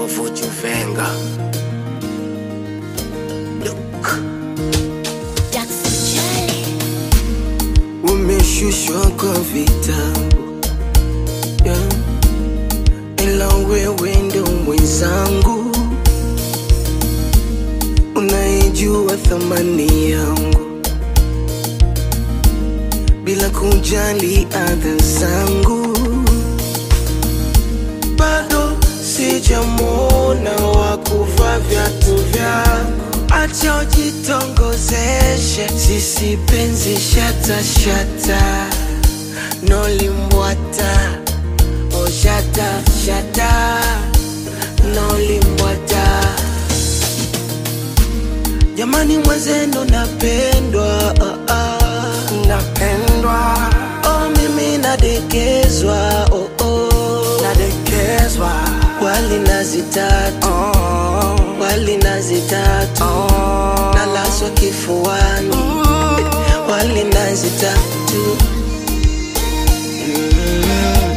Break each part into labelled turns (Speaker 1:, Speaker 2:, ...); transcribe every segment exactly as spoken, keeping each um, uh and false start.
Speaker 1: would you finger? Look. Umeshushwa kwa vitabu, yeah. Ila wewe ndo mwenzangu, unaijua thamani yangu, bila kujali adha zangu. Bado sijamwona wakuvaa viatu vyako, acha ujitongozeshe, sisi penzi shata shata, nolimbwata, oh shata shata, nolimbwata. Jamani mwenzenu napendwa, uh, uh. napendwa, oh mimi nadekezwa, oh oh, nadekezwa. Wali nazi tatu, oh, wali nazi tatu, oh, nalaswa kifuani, uh, wali nazi tatu. mm.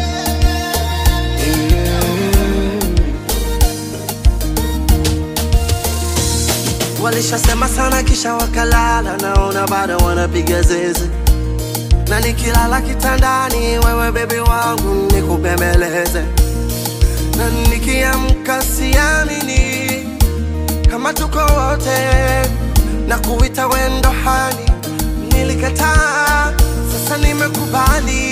Speaker 2: Walishasema sana kisha wakalala, naona bado wanapiga zeze. Na nikilala kitandani wewe baby wangu nikubembeleze, na nikiamka siamini kama tuko wote, na kuita wendo hani nilikataa, sasa nimekubali.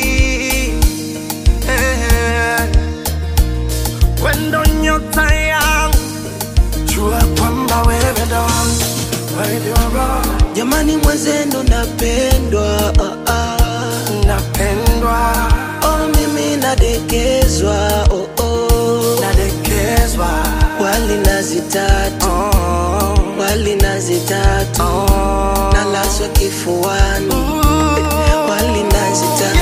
Speaker 2: hey, wendo nyota yangu, jua kwamba wewe ndo wangu, wewe ndio roho.
Speaker 1: Jamani mwenzenu napendwa, uh, uh.
Speaker 2: napendwa,
Speaker 1: oh mimi nadekezwa, oh oh,
Speaker 2: nadekezwa.
Speaker 1: Wali nazi tatu,
Speaker 2: oh,
Speaker 1: wali nazi tatu,
Speaker 2: oh,
Speaker 1: nalaswa kifuani,
Speaker 2: uh,
Speaker 1: wali nazi tatu.